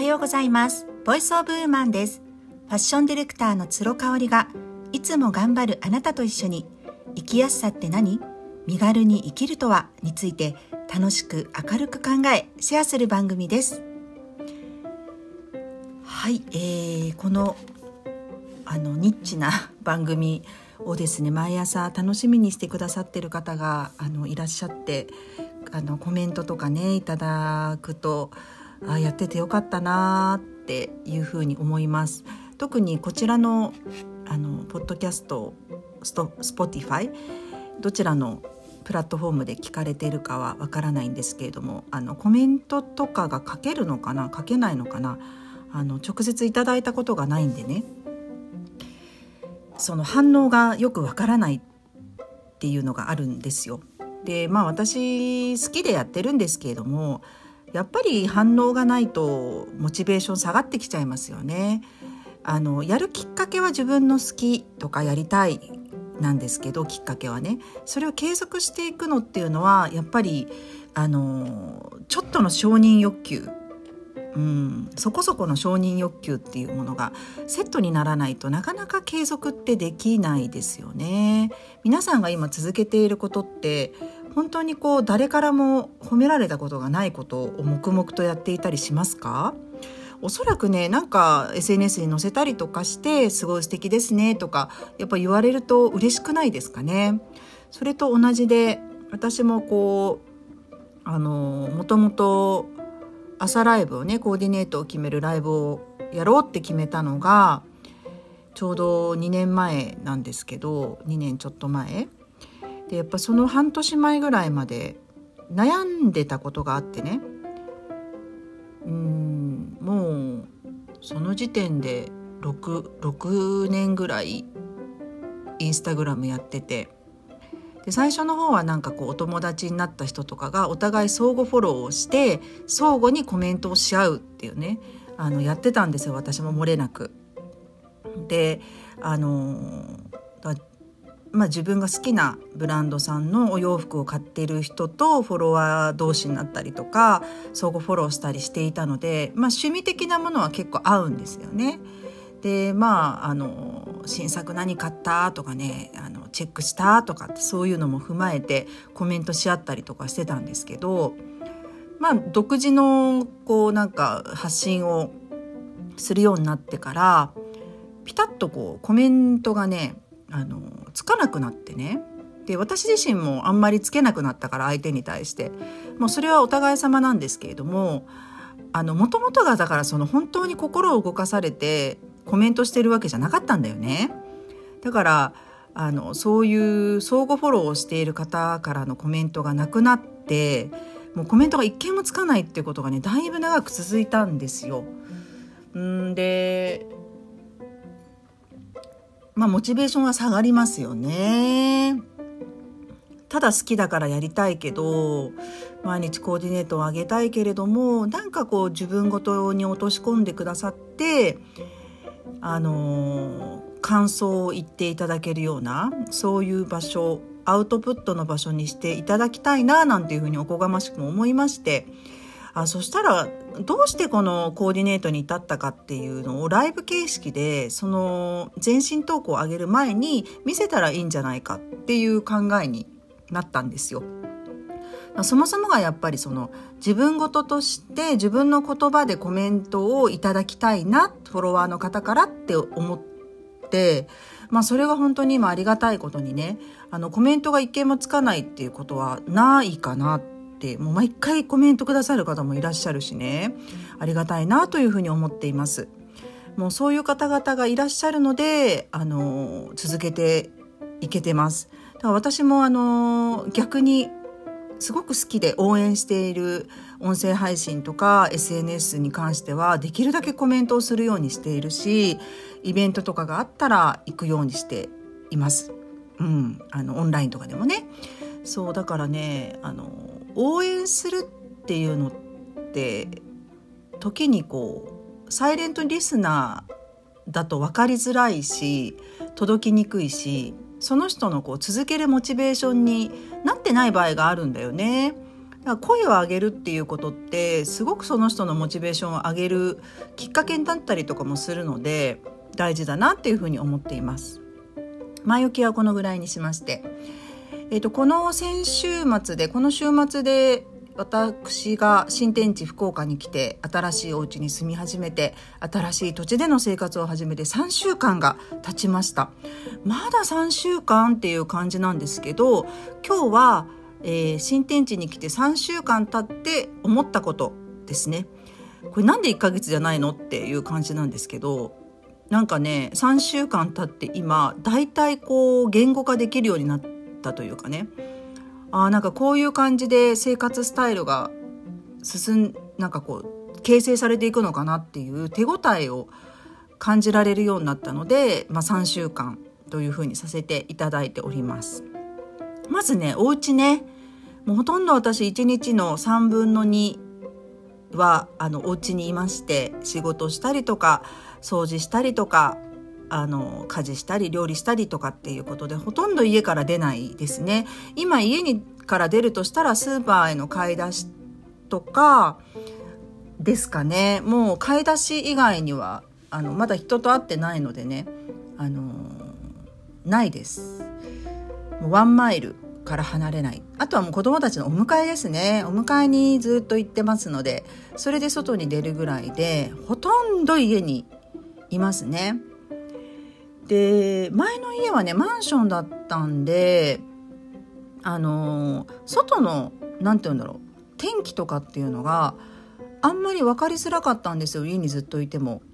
ようございます。ボイスオブウーマンです。ファッションディレクターのつろかおりが、いつも頑張るあなたと一緒に、生きやすさって何?身軽に生きるとはについて楽しく明るく考えシェアする番組です。はい、このニッチな番組をですね、毎朝楽しみにしてくださっている方がいらっしゃって、コメントとかねいただくと、やっててよかったなっていうふうに思います。特にこちらのポッドキャスト、Spotify どちらのプラットフォームで聞かれているかはわからないんですけれども、コメントとかが書けるのかな書けないのかな、直接いただいたことがないんでね、その反応がよくわからないっていうのがあるんですよ。で、私好きでやってるんですけれども、やっぱり反応がないとモチベーション下がってきちゃいますよね。やるきっかけは自分の好きとかやりたいなんですけど、きっかけはね、それを継続していくのっていうのはやっぱりちょっとの承認欲求、そこそこの承認欲求っていうものがセットにならないとなかなか継続ってできないですよね。皆さんが今続けていることって本当に誰からも褒められたことがないことを黙々とやっていたりしますか？おそらくね、なんか SNS に載せたりとかしてすごい素敵ですねとかやっぱ言われると嬉しくないですかね。それと同じで、私ももともと朝ライブをね、コーディネートを決めるライブをやろうって決めたのがちょうど2年前なんですけど、2年ちょっと前で、やっぱその半年前ぐらいまで悩んでたことがあってね、もうその時点で6年ぐらいインスタグラムやってて、で最初の方はなんかお友達になった人とかがお互い相互フォローをして相互にコメントをし合うっていうね、やってたんですよ、私も漏れなく。で自分が好きなブランドさんのお洋服を買っている人とフォロワー同士になったりとか相互フォローしたりしていたので、趣味的なものは結構合うんですよね。で新作何買ったとかね、チェックしたとかって、そういうのも踏まえてコメントし合ったりとかしてたんですけど、独自のなんか発信をするようになってからピタッとコメントがねつかなくなってね。で、私自身もあんまりつけなくなったから、相手に対してもうそれはお互い様なんですけれども、もともとがだから本当に心を動かされてコメントしてるわけじゃなかったんだよね。だからそういう相互フォローをしている方からのコメントがなくなって、もうコメントが一件もつかないっていうことがね、だいぶ長く続いたんですよ。でモチベーションは下がりますよね。ただ好きだからやりたいけど、毎日コーディネートを上げたいけれども、なんか自分ごとに落とし込んでくださって感想を言っていただけるような、そういう場所、アウトプットの場所にしていただきたいな、なんていうふうにおこがましくも思いまして、そしたらどうしてこのコーディネートに至ったかっていうのをライブ形式でその全身投稿を上げる前に見せたらいいんじゃないかっていう考えになったんですよ。そもそもがやっぱり自分事として自分の言葉でコメントをいただきたいな、フォロワーの方からって思って、それが本当に今ありがたいことにね、コメントが一件もつかないっていうことはないかなって、もう毎回コメントくださる方もいらっしゃるしね、ありがたいなというふうに思っています。もうそういう方々がいらっしゃるので続けていけてます。だから私も逆にすごく好きで応援している音声配信とか SNS に関してはできるだけコメントをするようにしているし、イベントとかがあったら行くようにしています。オンラインとかでもね。そうだからね、応援するっていうのって時にサイレントリスナーだと分かりづらいし届きにくいし、その人の続けるモチベーションになってない場合があるんだよね。 から声を上げるっていうことってすごくその人のモチベーションを上げるきっかけになったりとかもするので大事だなっていうふうに思っています。前置きはこのぐらいにしまして、この週末で私が新天地福岡に来て新しいお家に住み始めて新しい土地での生活を始めて3週間が経ちました。まだ3週間っていう感じなんですけど、今日は、新天地に来て3週間経って思ったことですね。これなんで1ヶ月じゃないのっていう感じなんですけど、なんかね3週間経って今だいたい言語化できるようになったというかね、なんかこういう感じで生活スタイルが形成されていくのかなっていう手応えを感じられるようになったので、3週間というふうにさせていただいております。まずね、お家ね、もうほとんど私1日の3分の2はお家にいまして、仕事したりとか掃除したりとか家事したり料理したりとかっていうことでほとんど家から出ないですね。今家から出るとしたらスーパーへの買い出しとかですかね。もう買い出し以外にはまだ人と会ってないのでね、ないです。もうワンマイルから離れない。あとはもう子供たちのお迎えですね。お迎えにずっと行ってますので、それで外に出るぐらいでほとんど家にいますね。で、前の家はねマンションだったんで、外の天気とかっていうのがあんまり分かりづらかったんですよ。家にずっといても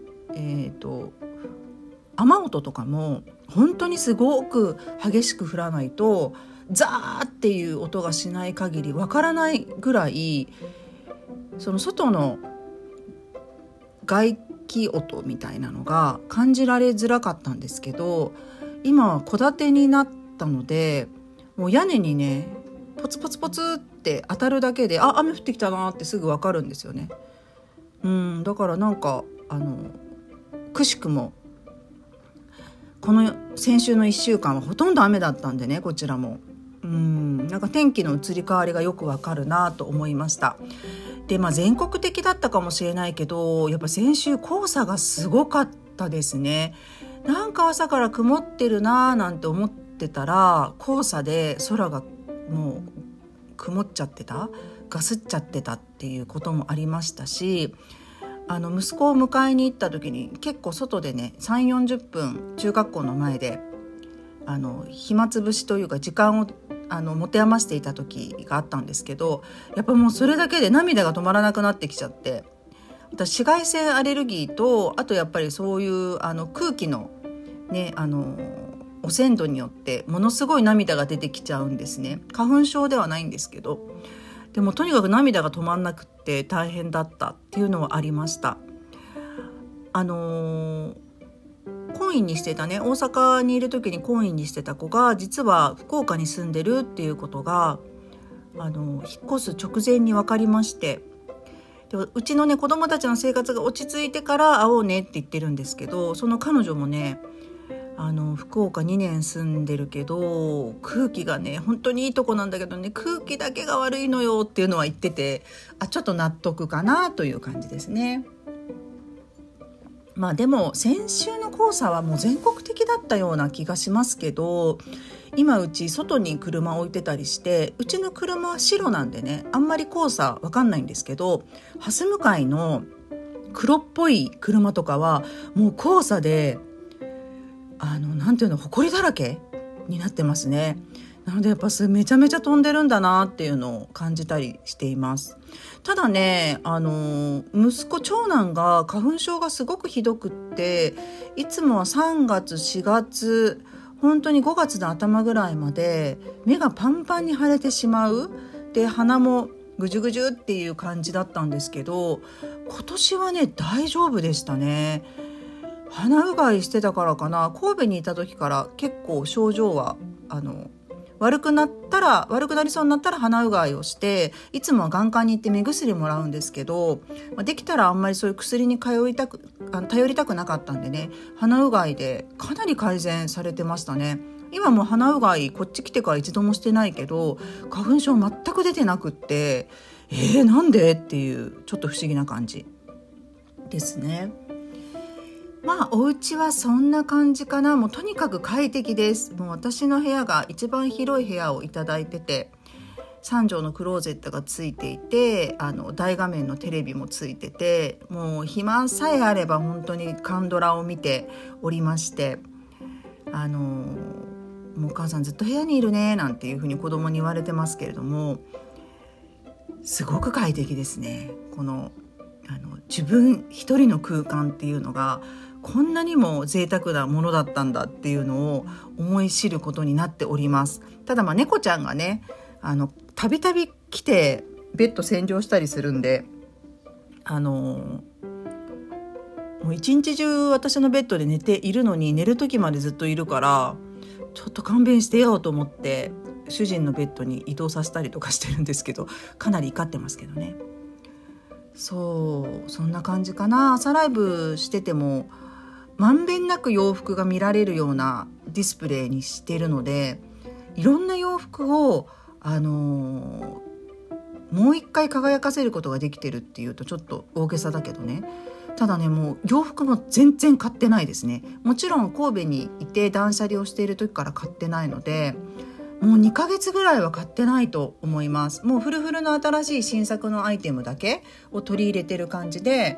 雨音とかも本当にすごく激しく降らないとザーっていう音がしない限り分からないぐらい、その外の外気音みたいなのが感じられづらかったんですけど、今は戸建てになったのでもう屋根にねポツポツポツって当たるだけで雨降ってきたなってすぐ分かるんですよね。だからくしくもこの先週の1週間はほとんど雨だったんでね、こちらもなんか天気の移り変わりがよくわかるなと思いました。で、全国的だったかもしれないけど、やっぱ先週黄砂がすごかったですね。なんか朝から曇ってるななんて思ってたら黄砂で空がもう曇っちゃってた、ガスっちゃってたっていうこともありましたし、息子を迎えに行った時に結構外でね 3,40 分中学校の前で暇つぶしというか時間を持て余していた時があったんですけど、やっぱもうそれだけで涙が止まらなくなってきちゃって、私紫外線アレルギーと、あとやっぱりそういう空気のね汚染度によってものすごい涙が出てきちゃうんですね。花粉症ではないんですけど、でもとにかく涙が止まんなくって大変だったっていうのはありました。婚姻にしてたね、大阪にいる時に婚姻にしてた子が実は福岡に住んでるっていうことが引っ越す直前に分かりまして、でうちのね子供たちの生活が落ち着いてから会おうねって言ってるんですけど、その彼女もね福岡2年住んでるけど空気がね本当にいいとこなんだけどね空気だけが悪いのよっていうのは言ってて、ちょっと納得かなという感じですね。でも先週の黄砂はもう全国的だったような気がしますけど、今うち外に車置いてたりして、うちの車は白なんでねあんまり黄砂わかんないんですけど、蓮向かいの黒っぽい車とかはもう黄砂で埃だらけになってますね。なのでやっぱめちゃめちゃ飛んでるんだなっていうのを感じたりしています。ただね長男が花粉症がすごくひどくって、いつもは3月4月本当に5月の頭ぐらいまで目がパンパンに腫れてしまう、で鼻もぐじゅぐじゅっていう感じだったんですけど、今年はね大丈夫でしたね。鼻うがいしてたからかな、神戸にいた時から結構症状は悪くなりそうになったら鼻うがいをして、いつもは眼科に行って目薬もらうんですけど、できたらあんまりそういう薬に頼りたくなかったんでね、鼻うがいでかなり改善されてましたね。 今もう鼻うがいこっち来てから一度もしてないけど花粉症全く出てなくって、なんでっていうちょっと不思議な感じですね。まあお家はそんな感じかな。もうとにかく快適です。もう私の部屋が一番広い部屋をいただいてて、3畳のクローゼットがついていて、大画面のテレビもついてて、もう暇さえあれば本当にカンドラを見ておりまして、もうお母さんずっと部屋にいるねなんていうふうに子供に言われてますけれども、すごく快適ですね。この自分一人の空間っていうのがこんなにも贅沢なものだったんだっていうのを思い知ることになっております。ただ猫ちゃんがねたびたび来てベッド洗浄したりするんで、もう一日中私のベッドで寝ているのに、寝る時までずっといるから、ちょっと勘弁してよと思って主人のベッドに移動させたりとかしてるんですけど、かなり怒ってますけどね。そんな感じかな。朝ライブしててもまんべんなく洋服が見られるようなディスプレイにしてるので、いろんな洋服をもう一回輝かせることができてるっていうとちょっと大げさだけどね。ただね、もう洋服も全然買ってないですね。もちろん神戸にいて断捨離をしている時から買ってないので、もう2ヶ月ぐらいは買ってないと思います。もうフルフルの新しい新作のアイテムだけを取り入れてる感じで、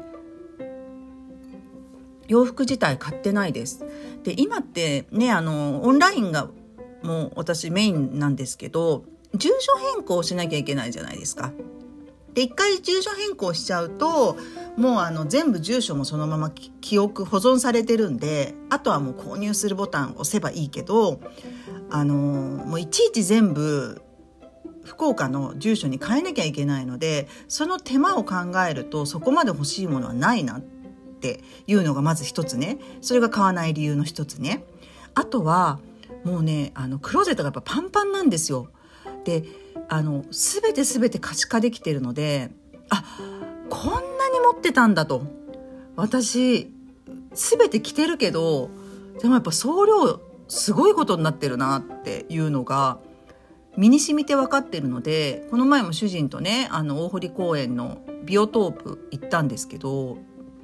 洋服自体買ってないです。で、今ってね、オンラインがもう私メインなんですけど、住所変更しなきゃいけないじゃないですか。で、一回住所変更しちゃうと、もう全部住所もそのまま保存されてるんで、あとはもう購入するボタンを押せばいいけど、もういちいち全部福岡の住所に変えなきゃいけないので、その手間を考えるとそこまで欲しいものはないなっていうのがまず一つね。それが買わない理由の一つね。あとはもうね、クローゼットがやっぱパンパンなんですよ。で、全て可視化できてるので、こんなに持ってたんだと。私全て着てるけど、でもやっぱ送料すごいことになってるなっていうのが身に染みて分かってるので、この前も主人とね、大堀公園のビオトープ行ったんですけど、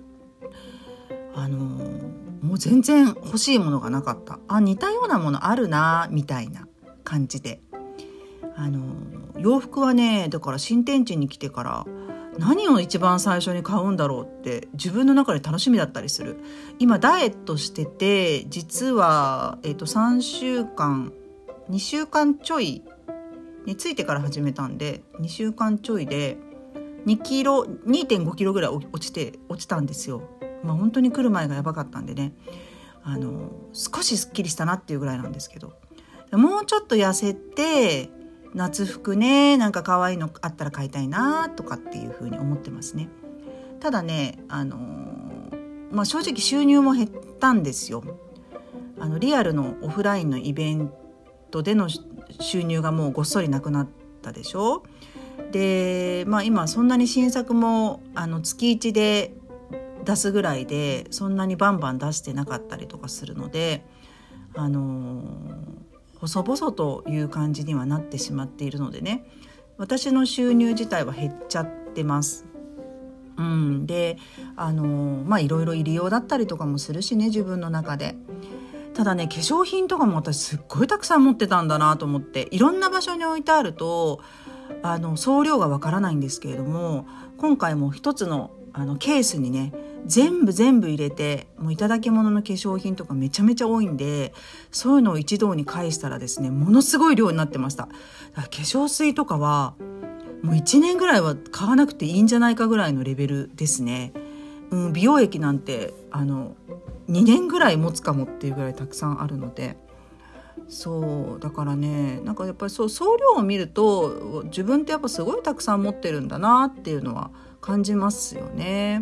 もう全然欲しいものがなかった。似たようなものあるなみたいな感じで、洋服はね、だから新天地に来てから何を一番最初に買うんだろうって自分の中で楽しみだったりする。今ダイエットしてて、実は、2週間ちょいについてから始めたんで、2週間ちょいで2.5 キロぐらい落ちたんですよ。本当に来る前がやばかったんでね、少しすっきりしたなっていうぐらいなんですけど、もうちょっと痩せて夏服ね、なんか可愛いのあったら買いたいなとかっていう風に思ってますね。ただね、正直収入も減ったんですよ。リアルのオフラインのイベントでの収入がもうごっそりなくなったでしょ。で、今そんなに新作も月1で出すぐらいで、そんなにバンバン出してなかったりとかするので、細々という感じにはなってしまっているのでね、私の収入自体は減っちゃってます。で、いろいろ入り用だったりとかもするしね、自分の中で。ただね、化粧品とかも私すっごいたくさん持ってたんだなと思って、いろんな場所に置いてあると総量がわからないんですけれども、今回も一つのケースにね、全部入れて、もういただき物の化粧品とかめちゃめちゃ多いんで、そういうのを一堂に返したらですね、ものすごい量になってました。だから化粧水とかはもう1年ぐらいは買わなくていいんじゃないかぐらいのレベルですね。美容液なんて2年ぐらい持つかもっていうぐらいたくさんあるので、そうだからね、なんかやっぱり総量を見ると自分ってやっぱすごいたくさん持ってるんだなっていうのは感じますよね。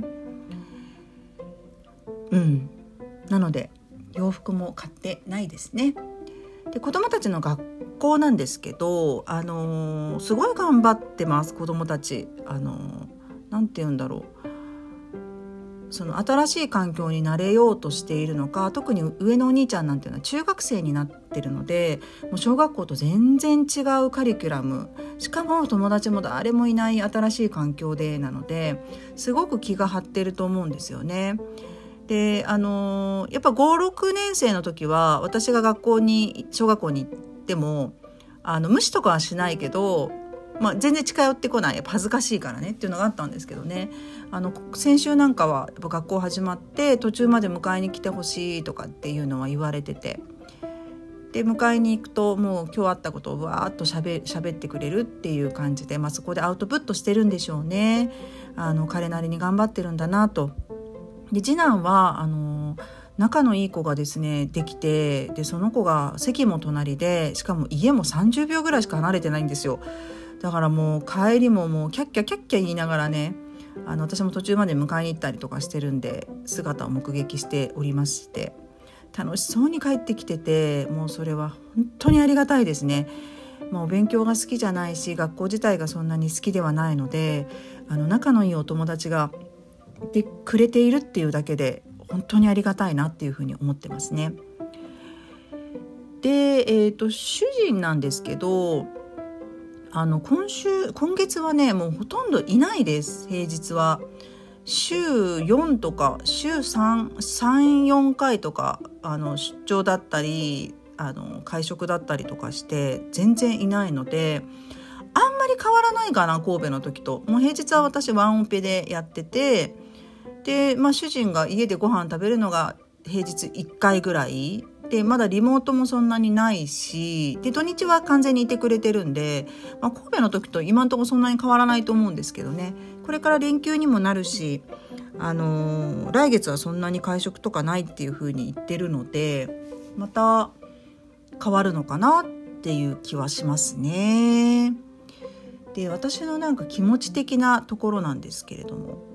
なので洋服も買ってないですね。で、子どもたちの学校なんですけど、すごい頑張ってます。子どもたちなんて言うんだろう、 その新しい環境に慣れようとしているのか、特に上のお兄ちゃんなんていうのは中学生になってるので、もう小学校と全然違うカリキュラム、しかも友達も誰もいない新しい環境でなので、すごく気が張ってると思うんですよね。でやっぱ5、6年生の時は私が小学校に行っても無視とかはしないけど、全然近寄ってこない、やっぱ恥ずかしいからねっていうのがあったんですけどね、先週なんかはやっぱ学校始まって途中まで迎えに来てほしいとかっていうのは言われてて、で迎えに行くともう今日あったことをわーっと喋ってくれるっていう感じで、そこでアウトプットしてるんでしょうね。彼なりに頑張ってるんだなと。で次男は仲のいい子がですねできて、でその子が席も隣で、しかも家も30秒ぐらいしか離れてないんですよ。だからもう帰りももうキャッキャキャッキャ言いながらね、私も途中まで迎えに行ったりとかしてるんで姿を目撃しておりまして、楽しそうに帰ってきてて、もうそれは本当にありがたいですね。お勉強が好きじゃないし、学校自体がそんなに好きではないので、仲のいいお友達がいてくれているっていうだけで本当にありがたいなっていうふうに思ってますね。で、主人なんですけど、今月はねもうほとんどいないです。平日は週4とか週3、4回とか出張だったり会食だったりとかして全然いないので、あんまり変わらないかな、神戸の時と。もう平日は私ワンオペでやってて、で、主人が家でご飯食べるのが平日1回ぐらいで、まだリモートもそんなにないし、で土日は完全にいてくれてるんで、神戸の時と今のところそんなに変わらないと思うんですけどね。これから連休にもなるし、来月はそんなに会食とかないっていう風に言ってるので、また変わるのかなっていう気はしますね。で、私のなんか気持ち的なところなんですけれども、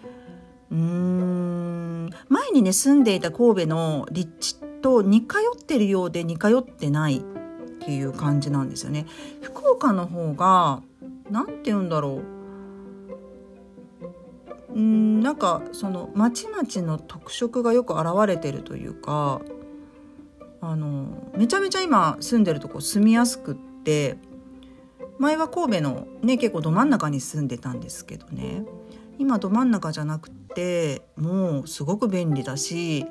前にね住んでいた神戸の立地と似通ってるようで似通ってないっていう感じなんですよね。福岡の方がなんて言うんだろう、なんかその町々の特色がよく現れてるというか、めちゃめちゃ今住んでるとこ住みやすくって、前は神戸のね結構ど真ん中に住んでたんですけどね、今ど真ん中じゃなくてもうすごく便利だし、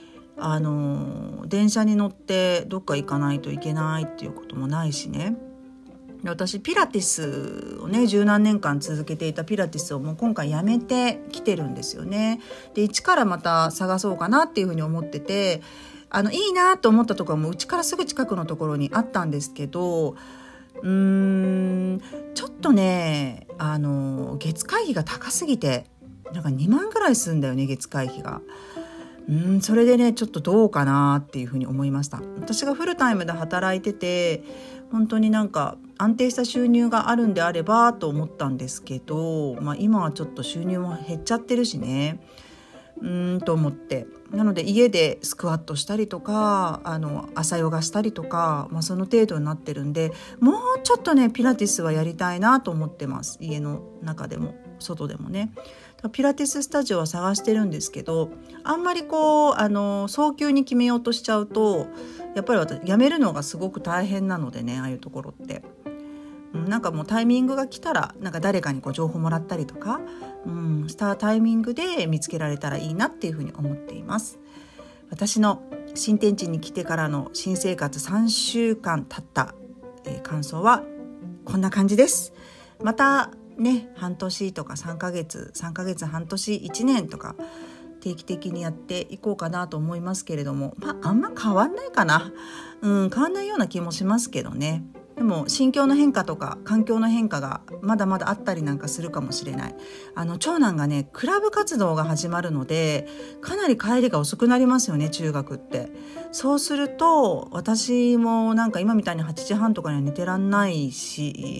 電車に乗ってどっか行かないといけないっていうこともないしね。私ピラティスをね十何年間続けていたピラティスをもう今回やめてきてるんですよね。で一からまた探そうかなっていうふうに思ってて、いいなと思ったところもうちからすぐ近くのところにあったんですけど、ちょっとね月会費が高すぎて、なんか2万ぐらいするんだよね、月会費が。それでねちょっとどうかなっていうふうに思いました。私がフルタイムで働いてて本当になんか安定した収入があるんであればと思ったんですけど、今はちょっと収入も減っちゃってるしね、と思って、なので家でスクワットしたりとか朝ヨガしたりとか、その程度になってるんで、もうちょっとねピラティスはやりたいなと思ってます。家の中でも外でもねピラティススタジオは探してるんですけど、あんまり早急に決めようとしちゃうとやっぱり私辞めるのがすごく大変なのでね、ああいうところってなんかもうタイミングが来たらなんか誰かに情報もらったりとか、したタイミングで見つけられたらいいなっていうふうに思っています。私の新天地に来てからの新生活3週間経った、感想はこんな感じです。またね半年とか3ヶ月半年1年とか定期的にやっていこうかなと思いますけれども、あんま変わんないかな、変わんないような気もしますけどね。でも心境の変化とか環境の変化がまだまだあったりなんかするかもしれない。長男がねクラブ活動が始まるのでかなり帰りが遅くなりますよね、中学って。そうすると私もなんか今みたいに8時半とかには寝てらんないし、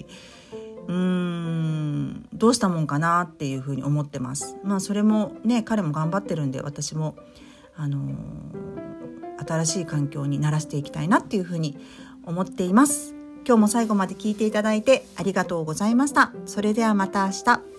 どうしたもんかなっていうふうに思ってます。それもね彼も頑張ってるんで、私も新しい環境に慣らしていきたいなっていうふうに思っています。今日も最後まで聞いていただいてありがとうございました。それではまた明日。